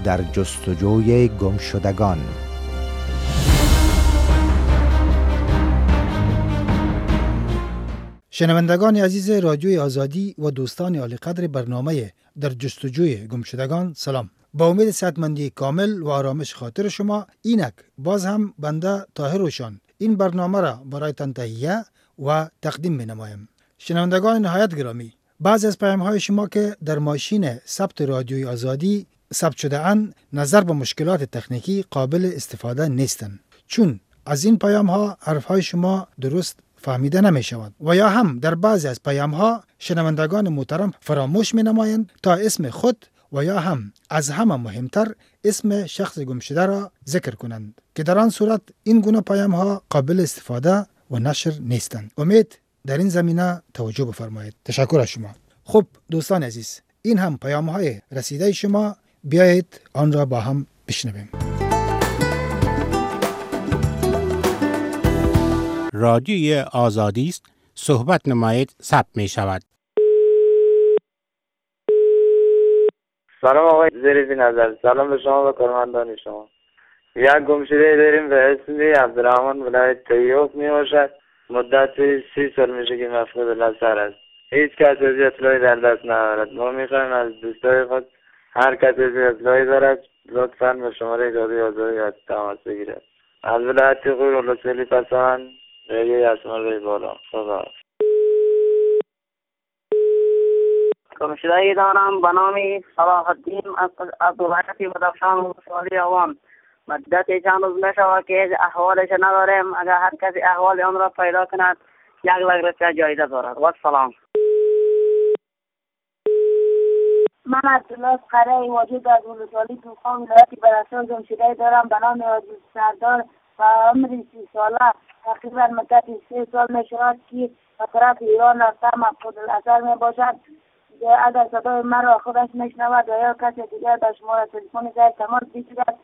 در جستجوی گمشدگان. شنوندگان عزیز رادیوی آزادی و دوستان عالی قدر برنامه در جستجوی گمشدگان، سلام. با امید صحتمندی کامل و آرامش خاطر شما، اینک باز هم بنده طاهر روشان این برنامه را برایتان تهیه و تقدیم می نمایم. شنوندگان نهایت گرامی، بعض از پیام‌های شما که در ماشین ثبت رادیوی آزادی ثبت شده اند نظر به مشکلات تکنیکی قابل استفاده نیستند، چون از این پیام‌ها حرف‌های شما درست فهمیده نمی شود و یا هم در بعضی از پیام‌ها شنوندگان محترم فراموش می نمایند تا اسم خود و یا هم از همه مهمتر اسم شخص گمشده را ذکر کنند که در آن صورت این گونه پیام‌ها قابل استفاده و نشر نیستند. امید در این زمینه توجه بفرمایید. تشکر از شما. خب دوستان عزیز، این هم پیام‌های رسیده شما، بیایید آن را با هم بشنویم. رادیوی آزادی است، صحبت نمایید، ثبت می شود. سلام آقای ظریفی نظر، سلام به شما و کارمندان شما. یک گمشده داریم به اسم عبدالرحمن ولایت تیوف می باشد. مدت 30 سال میشه که مفقود نظر است. هیچ کس از اطلاعی در دست ندارد. ما میخوایم از دوستای خود هر کس از اطلاعی دارد لطفاً به شماره رادیوی آزادی تماس بگیرد. از ولایت غور ولسوالی پسند رادیوی اسمال بالا. خدا گمشده‌ای دارم به نام صلاح الدین از ولایت بدخشان ولسوالی عوام. مدت چند روز میشود که احوالش نداریم. اگر هر کسی احوال آن را پیدا کند 1 لک روپیه جایزه دارد. و سلام. من عبدالله قره واجد از ولسوالی طوفان ولایت بدخشان گمشده‌ای دارم به نام عزیز سردار و عمر 30 ساله. تقریبا مدت 3 سال میشود که به طرف ایران رفته مفقود الاثر میباشد. اگر صدای مرا خودش میشنود و یا کسی دیگر به شماره تلفن زیر تماس بگیرد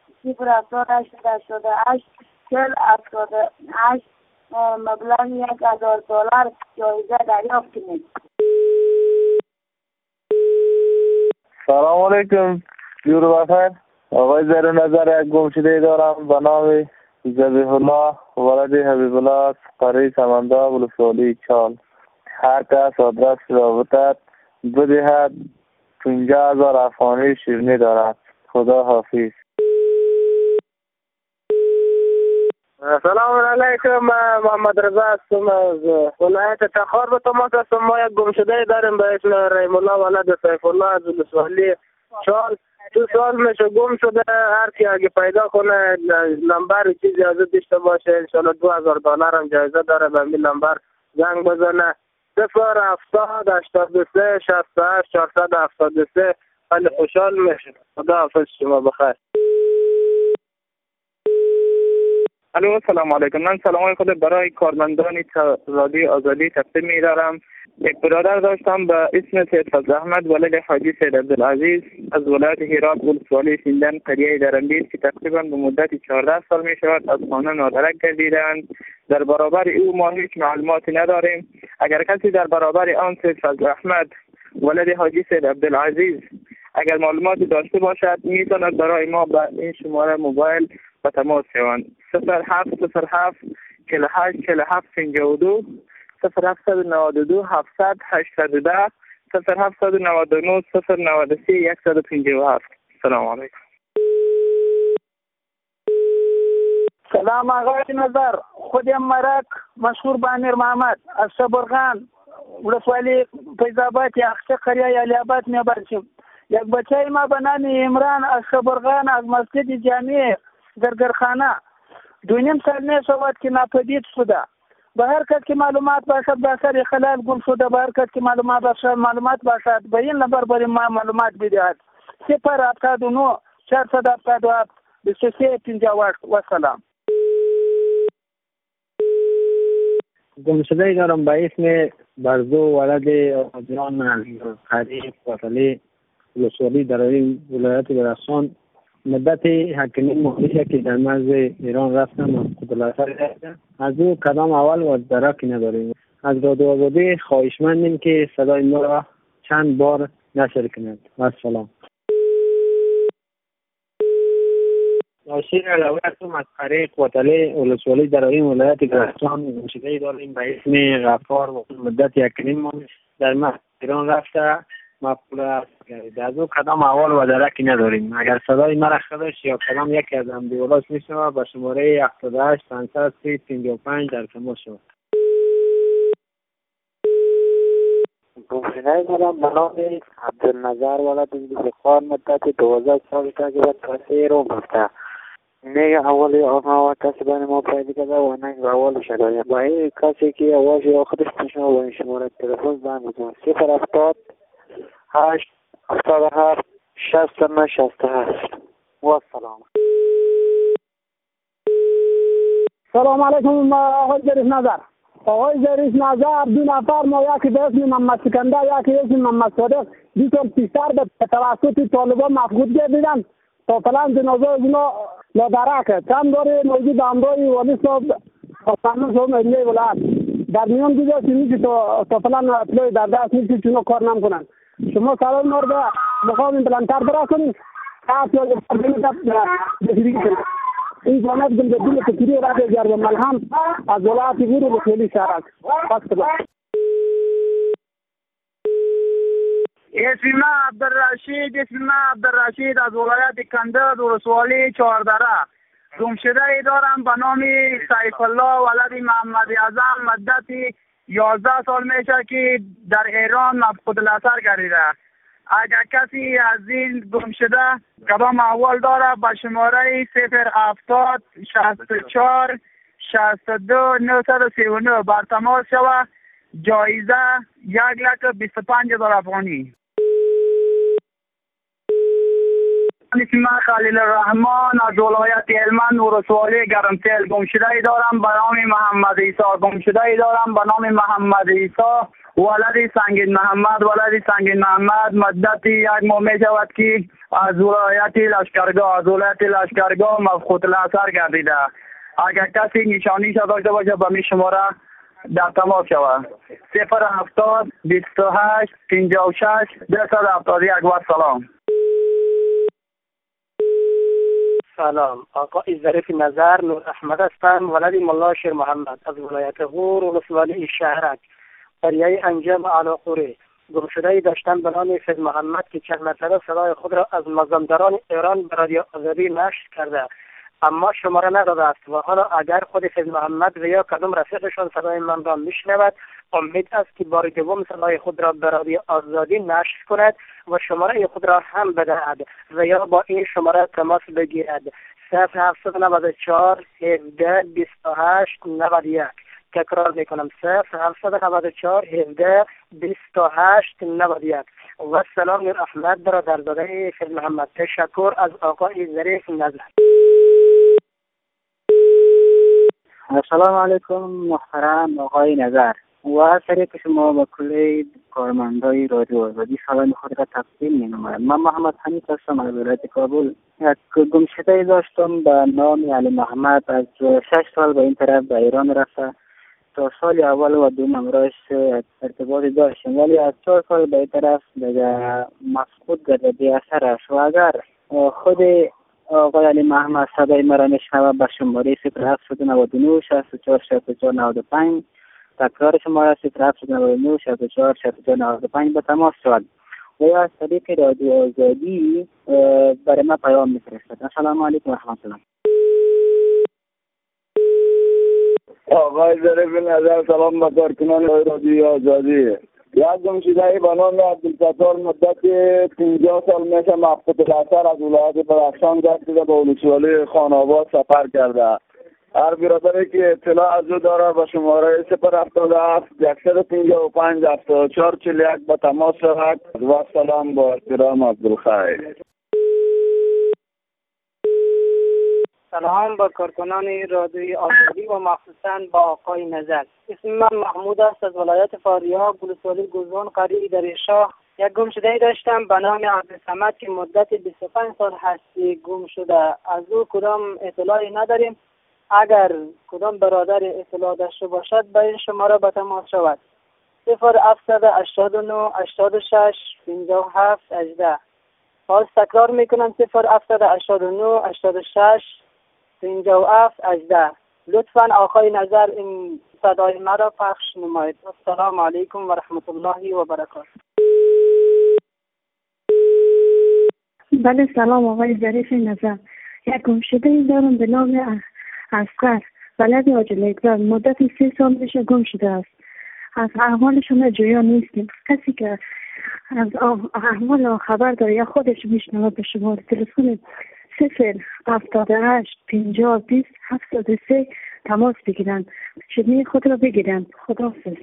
07888 4078 مبلغ $1000 جایزه دریافت کنید. سلام علیکم. جور بخیر. آقای زیر نظر یک گمشده دارم به نام ذبیح الله ولد حبیب الله قره سمندا ولسوالی چال. هر کس آدرس رابطت بدهد 50,000 افغانی شیرینی دارد. خدا حافظ. سلام علیکم. محمد رضا هستم از ولایت تخار به تماس هستم. ما یک گمشده داریم به اسم رحیم الله ولد سیف الله از ولسوالی چال. 2 سال میشه گم شده. هر کی اگه پیدا کنه نمبر چیزی از داشته باشه انشالله $2000 هم جایزه داره. به این نمبر زنگ بزنه 07083 68 473. خیلی خوشحال میشه. خدا حافظ. شما بخیر. الو سلام علیکم. من سلام خود برای کارمندان رادیوی آزادی تقدیم می‌دارم. یک برادر داشتم به اسم سید فضل احمد ولد حاجی سید عبدالعزیز از ولایت هرات ولسوالی سیندن قریه درندیز که تقریبا به مدت 14 سال می شود از خانه نادرک گردیدند. در برابر او ما هیچ معلوماتی نداریم. اگر کسی در برابر آن سید فضل احمد ولد حاجی سید عبدالعزیز اگر معلوماتی داشته باشد میتواند برای ما به این شماره موبایل به تماس شوند. 0707 48 47 52 0792 700 810 0799 093 157. سلام علیکم. سلام آقای نظر، خودم مرک مشهور به امیر محمد از شبرغان ولسوالی فیض‌آباد یخچه قریه علی آباد میباشم. یک بچه ما به نام عمران از شبرغان از مسجد جامع گرگرخانه 2.5 سال میشود که ناپدید شده. به هر کس که معلومات باشد به اثر خلال گم شده. به هر کس که معلومات باشد به این نمبر برای ما معلومات بدهد. 079 477 2358. و سلام. گمشده دارم به اسم برزو ولد آجران از قریه فاصله ولسوالی در این ولایت بدخشان. مدت 8 ماهی که در مرز ایران رفتم و خودلاثر رفتم. از او کدام اول و درکی نداریم. از رادیو آزادی خواهشمندیم که صدای ما را چند بار نشر کند. و سلام. ناشر علویتم از طریق وطله ولسوالی در این ولایت گرستان گمشده داریم به اسم غفار و مدت 1.5 ماه در ایران رفته مقبول گردید. از او کدام احوال و درکی نداریم. اگر صدای مرا خودش یا کدام یکی از همدیولاش میشنوه به شماره 78 530 55 در تماس شود. گمشده دارم به نام عبدالنظر ولد بزرگخوان مدت 12 سال تقریبا کسی رو گفته. نه اولی آنها و کسی بین ما پیدا کرده و نه اول شده. با این کسی که آواز یا خودش میشنه و این شماره تلفن زنگ بزن 070 8 77 69 68 و سلام. سلام علیکم آقای ظریف نظر. آقای ظریف نظر دو نفر ما یکی به اسم محمد سکندر یکی به اسم محمد صادق 2 سال پیشتر به توسط طالبان مفقود گردیدن تا فلان جنازه اونا لادرکه چند داره موجود امرای والی صاحب فرمان صاحب مدینه ولایت در میان دیگه چی میشه تا فلان اطلاعی در دست میشه چونو کار نمیکنن. شما سلام مورد مقام بلندتر برا کنید خاص یا بسیاری کنید. این جانب دل فکری را بگرد و ملهم از ولایت گورو به خیلی شهرک فصل. اسم عبدالرشید از ولایت کندز ولسوالی چهاردره. گمشده دارم به نام سیف الله ولد محمد اعظم مدتی 11 سال میشه که در ایران مفقود الاثر گردیده. اگر کسی از این گمشده کدام احوال داره به شماره 070 64 62 939 بر تماس شود. جایزه 1,25,000 افغانی. اسم خلیل الرحمن از ولایت هلمند ولسوالی گرمسیل. گمشده دارم به نام محمد عیسی. گمشده دارم به نام محمد عیسی ولد سنگین محمد مدتی 1 ماه می شود که از ولایت لشکرگاه مفقود الاثر گردیده. اگر کسی نشانیش داشته باشه به می شماره در تماس شود 070 28 56 271 و سلام. سلام، آقای ظریف نظر نور احمد هستم ولد ملا شیر محمد از ولایت غور ولسوالی شهرک قریه انجام علاقوری. گمشده داشتم به نام فیض محمد که چند مرتبه صدای خود را از مازندران ایران به رادیو آزادی نشر کرده اما شماره نداده است و حالا اگر خود فیض محمد و یا کدام رفیقشان صدای من را میشنود امید است که بار دوم صدای خود را به رادیو آزادی نشر کند و شماره خود را هم بدهد و یا با این شماره تماس بگیرد 0794 17 28 91. تکرار میکنم 0794 17 28 91. و سلام نور احمد برادرزاده فیض محمد. تشکر از آقای ظریف نظر. السلام علیکم محترم آقای نظر و طریق شما و کل کارمندای رادیو آزادی سلام خود را تقدیم می‌نمایم. من محمد حنیف هستم از ولایت کابل. یک گمشده داشتم به نام علی محمد از 6 سال به این طرف به ایران رفته. تا سال اول و دوم امراش ارتباطی داشتیم ولی از 4 سال به این طرف دیگه مفقود گردیده اثرش و اگر خود آقای علی محمد صدای مرا میشنوه به شماره 0799 64 64 95 تکرار شماره 0799 64 64 95 به تماس شد و یا از طریق رادیو آزادی برای ما پیام میفرستد. السلام علیکم و رحمت الله. آقای ظریف نظر سلام به کارکنان رادیو آزادی. یک گمشده به نام عبدالستار مدت 50 سال میشه مفقود الاثر از ولایت بدخشان گردیده به ولسوالی خان‌آباد سفر کرده. هر برادری که اطلاع از او داره به شماره 077 155 74 41 به تماس شود و سلام با احترام عبدالخیر. سلام با کارکنان رادیوی آزادی و مخصوصاً با آقای نظر. اسم من محمود است از ولایت فاریاب ولسوالی گوزون قریه دریشاه. یک گمشده داشتم به نام عبدالصمد که مدت 25 سال هستی گم شده. از او کدام اطلاعی نداریم. اگر کدام برادر اطلاع داشته باشد به این شماره به تماس شود 0789 86 57 18. باز تکرار میکنم 0789 86 57 18. لطفا آقای نظر این صدای مرا پخش نمایید. السلام علیکم و رحمت الله و برکاته. بله سلام آقای ظریف نظر. یک گمشده دارم به نام اسقر ولد عاجل اکبر. مدت 3 سال میشه گم شده است. از احوالشون جویا نیستیم. کسی که از احوال خبر داره یا خودش میشنوه به شماره تلفن 078 50 20 73 تماس بگیرن. شدنی خود را بگیرن. خداحافظ.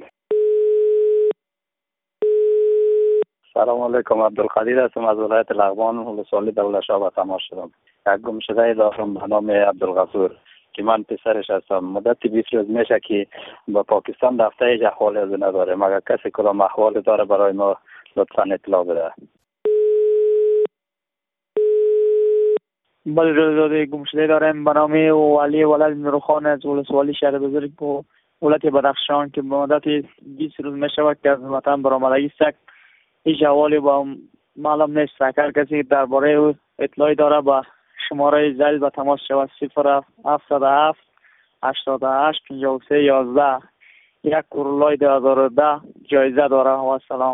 سلام علیکم، عبدالقدیر هستم از ولایت لغمان ولسوالی دولت شاه تماس شدم. یک گمشده دارم به نام عبدالغفور که من پسرش هستم. مدت 20 روز میشه که با پاکستان رفته هیچ احوالی از نداره. مگر کسی کدام احوال داره برای ما لطفا اطلاع بده. بله روزاده گمشده دارم به نام ولی ولد نورخان از ولسوالی شهر بزرگ و ولایت بدخشان که به مدت 20 روز میشه که از وطن برآمدگی است. هیچ احوالی با معلوم نیست. اگر کسی درباره او اطلاعی داره با شماره زل به تماس شود 077 88 53 11. یک کورولای 2010 جایزه داره. و سلام.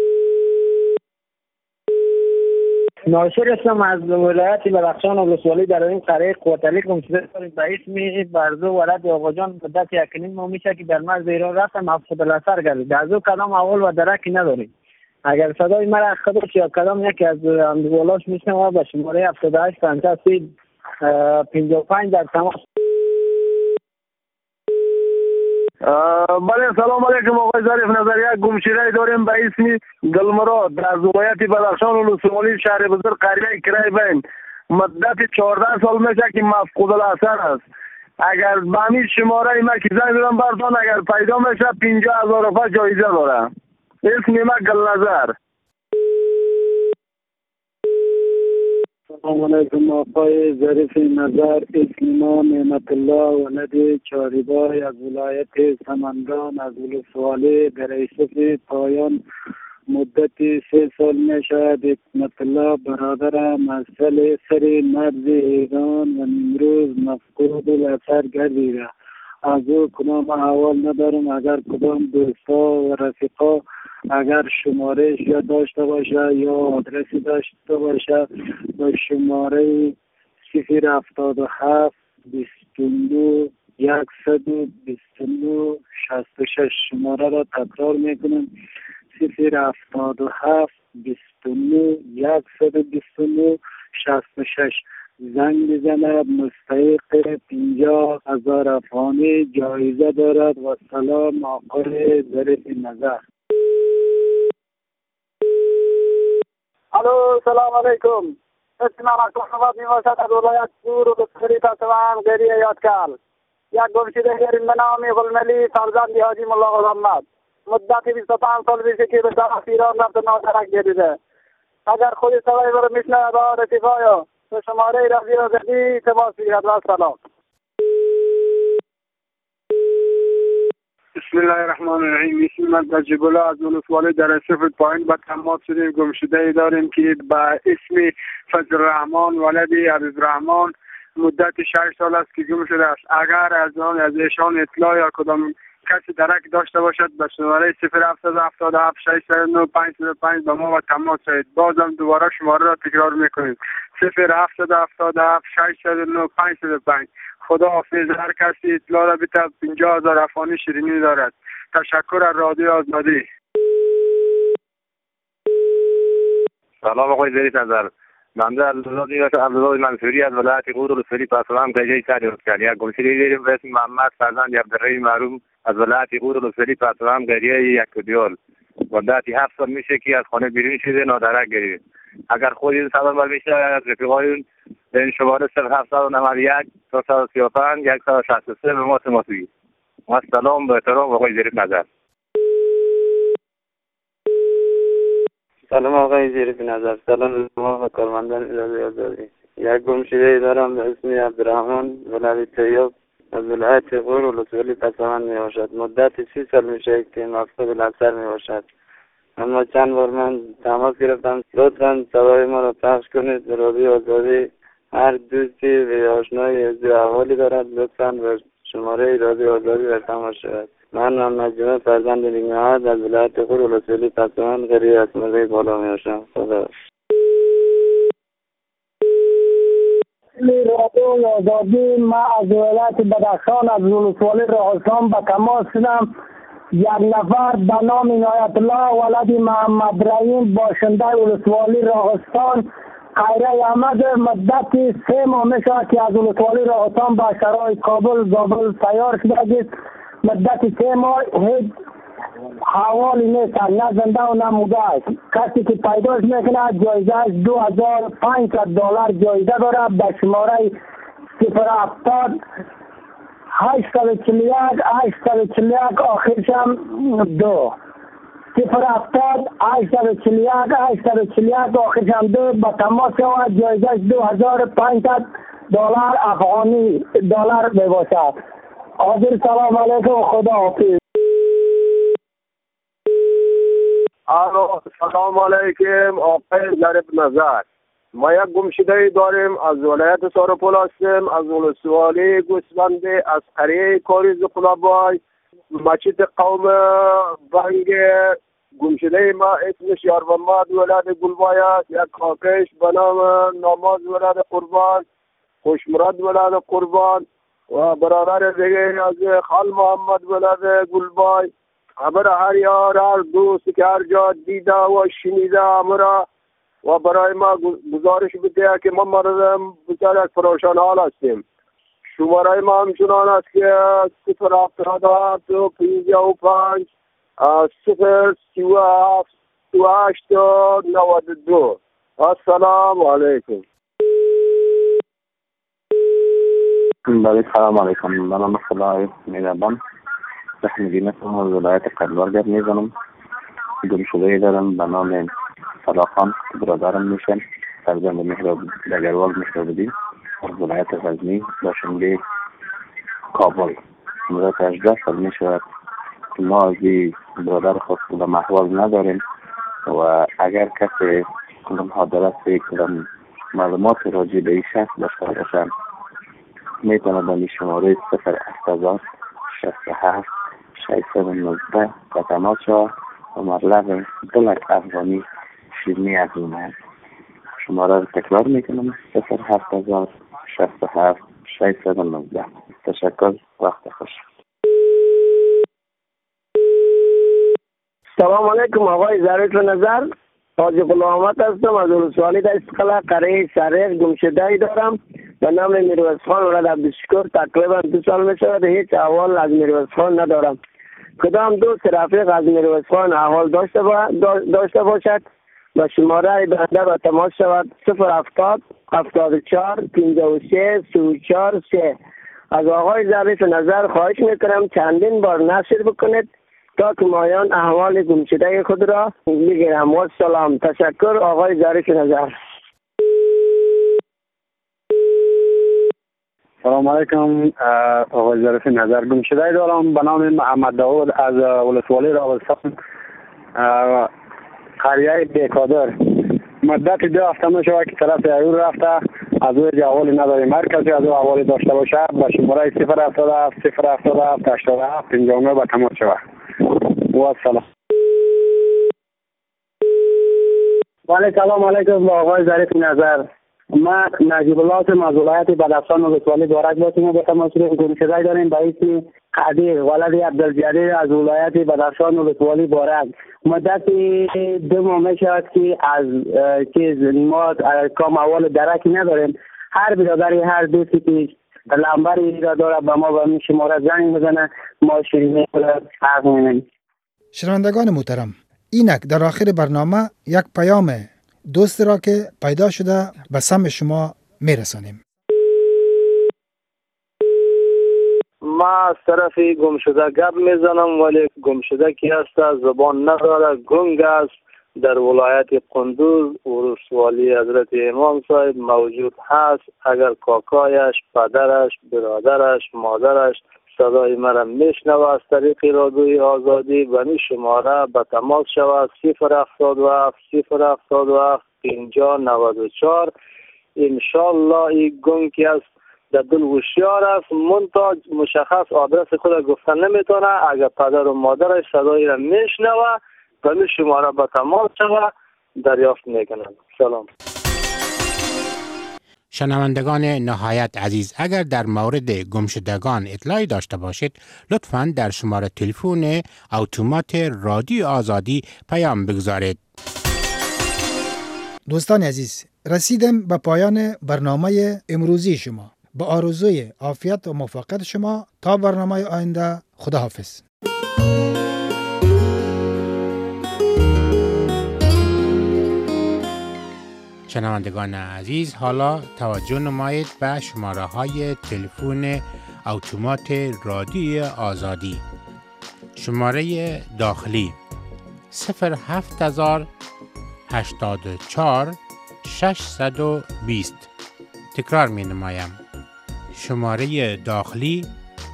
ناصر هستم از ولایت بدخشان ولسوالی در این قریه کوتالی گمشده داریم به اسم برزو ولد آقاجان. مدت 1.5 ماه میشه که در مرز ایران رفتم مفقود الاثر گردید. از او کدام احوال و درکی نداریم. اگر صدای مرا خودش یا کدام یکی از اموالاش میشنوه به شماره 78 53 55 در تماس. بله سلام علیکم آقای ظریف نظر. یک گمشده داریم به اسم گلمراد در ولایت بدخشان ولسوالی شهر بزرگ قریه کرای بین. مدت 14 سال میشه که مفقود الاثر است. اگر به همین شماره ما که زنگ زدم برتان اگر پیدا میشه 50,000 روپیه جایزه داره. اسم ما گلنظر. سلام علیکم آقای ظریف نظر. اسم ما نعمت الله ولد چاریبای از ولایت سمنگان از ولسوالی در ایسف پایان. مدت 3 سال می شود نعمت الله برادرم از سر مرز ایران و امروز مفقود الاثر گردیده. از او کدام احوال ندارم. اگر کدام دوستا و رفیقا اگر شمارهش یا داشته باشه یا آدرسی داشته باشه با شماره 077 29 129 66 شماره را تکرار میکنم 077 29 129 66 زنگ بزند. مستحق 50,000 افغانی جایزه دارد. و سلام آقای ظریف نظر. الو سلام علیکم. اسم من اکرامات میباشد از ولایت پور و بسخری پسوان گریه یادکال. یک گمشده داریم به نام غلملی فرزند حاجی ملا محمد. مدت 25 سال میشه که به طرف ایران رفت و نادرک گردیده. اگر خودی صدای برو میشنه با رفیقایا به شماره رازی آزادی تماس بگیرد. و سلام. بسم الله الرحمن الرحیم. اسم من تجیبالله از ولسوالی در ایسف پایین به تماس شدیم. گمشده داریم که به اسم فضل الرحمن ولد عبدالرحمن. مدت 6 سال است که گم شده است. اگر از ایشان اطلاع یا کدام کسی درک داشته باشد به شماره 0777 609 505 به ما و تماس شوید. بازم دوباره شماره را تکرار میکنیم 0777 609 505. خدا حافظ. هر کسی اطلاع را بده 50,000 افغانی شیرینی دارد. تشکر از رادیو آزادی. سلام آقای ظریف نظر. بنده عبدالله منصوری از ولایت غور ولسوالی پسوان گجه سر کرد. یک گمشده داریم به اسم محمد فرزند عبدالرحیم معروف از ولایت غور ولسوالی پسوان گجه یک دیال. مدت 7 سال میشه که از خانه بیرون شده نادرک گردید. اگر خودی صدا بر میشه از رفیقای این شماره 0791 335 163 به ما تماس بگیرید. و سلام به احترام آقای ظریف نظر. سلام آقای ظریف نظر. سلام شما و کارمندان اداره آزادی. یک گمشده دارم به اسم عبدالرحمن ولد طیب از ولایت غور ولسوالی پسوان می باشد. مدت 30 سال میشه که مفقود الاثر می باشد. اما چند بار من تماس گرفتم. لطفاً صدای ما را پخش کنید. رادیو آزادی هر دوستی و آشنایی از احوالی دارد لطفاً به شماره رادیو آزادی ارسال شود. من مجموعه فرزند نیمه‌آد از ولایت غور ولسوالی پسماند غریب از مرغی بالا می‌باشم. خدا رادیو آزادی. ما از ولایت بدخشان از ولسوالی راهستان به تماس شدم. یک نفر به نام عنایت الله ولد محمد رحیم باشنده ولسوالی راهستان خیره احمد مدت 3 ماه می شود که از ولسوالی راهستان به شهرهای کابل زابل تیار شده است. مدت 3 ماه هیچ حوالی نیست، نه زنده و نه مرده است. کسی که پیداش میکنه جایزهش $2500 جایزه داره. به شماره 070 841 841 آخرش هم 2 070 841 841 آخرش هم 2 با تماس شود. جایزهش $2500 افغانی دلار بباشد. حاضر سلام علیکم، خدا حافظ. سلام علیکم آقای ظریف نظر. ما یک گمشده داریم از ولایت سرپل هستیم، از ولسوالی گوسفندی، از قریه کاریز قلابای مسجد قوم بنگ. گمشده ما اسمش یارمحمد ولد گلبای است. یک کاکش به نام نماز ولد قربان، خوشمراد ولد قربان و برادر دیگه از خال محمد ولد گلبای. خبر هر یار هر دوست که هر جا دیده و شنیده امرا و برای ما گزارش بده که ما مردم بسیار یک پریشان حال هستیم. شماره ما همچنان است که 077 55 037 28 92. السلام علیکم. بله سلام علیکم. من نام خدای مهربان تحمیدی از ولایت قلبرگر میزنم. گمشده دارم به نام صلاحان برادرم میشن. فرزند مهراب دگروال مهراب‌الدین از ولایت غزنی باشنده کابل. مدت 18 سال میشود که ما از برادر خود به محوال نداریم و اگر کسی کدام حاضر کدام معلومات راجع به این شخص داشته باشند میتونه به شماره 080 67 619 به تماس شود و مبلغ 2 لک افغانی شیرینی از اون است. شماره رو تکرار میکنم 070 67 619. تشکر، وقت خوش. سلام علیکم آقای ظریف نظر. حاجی غلام احمد هستم از ولسوالی در استقلال قریه شریف. گمشده دارم به نام میرویس خان ولد عبدالشکور. تقریبا 2 سال میشود هیچ احوال از میرویس خان ندارم. کدام دوست رفیق از میرویس خان احوال داشته باشد و شماره بنده به تماس شود 070 74 53 34 3. از آقای ظریف نظر خواهش میکنم چندین بار نشر بکنید تا که مایان احوال گمشده خود را بگیرم. و سلام. تشکر آقای ظریف نظر. سلام علیکم آقای ظریف نظر. گمشده دارم به نام محمد داود از ولسوالی راهستان قریه بیکادر. مدت 2 هفته میشود که طرف ایور رفته، از او احوالی نداریم. هر کسی از او احوالی داشته باشه با شماره 077 077 87 59 به تماس شود. و سلام. بله سلام علیکم با آقای ظریف نظر. ما نجیب الله هستم از ولایت بدخشان ولسوالی بارک باشیم. به تماس گمشده داریم به اسم قدیر ولد عبدالجلیل از ولایت بدخشان ولسوالی بارک. مدت 2 ماه میشود که از ما کام اول درکی نداریم. هر برادری هر دوستی که لمبری را داره به ما به شماره زنگ بزنه ما شیرینی حق می‌کنیم. شنوندگان محترم، اینک در آخر برنامه یک پیام دوست را که پیدا شده به سمع شما میرسانیم. ما از طرف گمشده گپ میزنم ولی گمشده کی است زبان نداره، گنگ است. در ولایت قندوز ولسوالی حضرت امام صاحب موجود هست. اگر کاکایش، پدرش، برادرش، مادرش صدای مرا میشنوه از طریق رادیوی آزادی به این شماره به تماس شود 077 077 5094. انشالله این گنگ که از در دل هوشیار است، منتها مشخص آدرس خود گفتن نمیتونه. اگر پدر و مادرش صدای را میشنوه به این شماره به تماس شود دریافت میکنند. سلام. شنوندگان نهایت عزیز، اگر در مورد گمشدگان اطلاعی داشته باشید لطفاً در شماره تلفن اتومات رادیو آزادی پیام بگذارید. دوستان عزیز، رسیدم به پایان برنامه امروزی شما. با آرزوی عافیت و موفقیت شما تا برنامه آینده، خداحافظ. شنوندگان عزیز، حالا توجه نمایید به شماره های تلفن اتومات رادیو آزادی. شماره داخلی 07084 620. تکرار می نمایم. شماره داخلی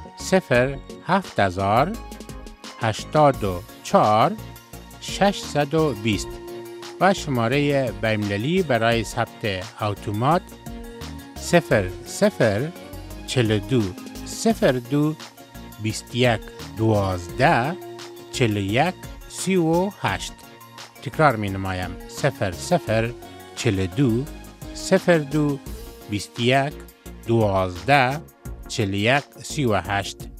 07084 620 و شماره بین‌المللی برای ثبت اتومات 0042 02 21 12 41 38. تکرار می نمایم. 0042 02 21 12 41 38.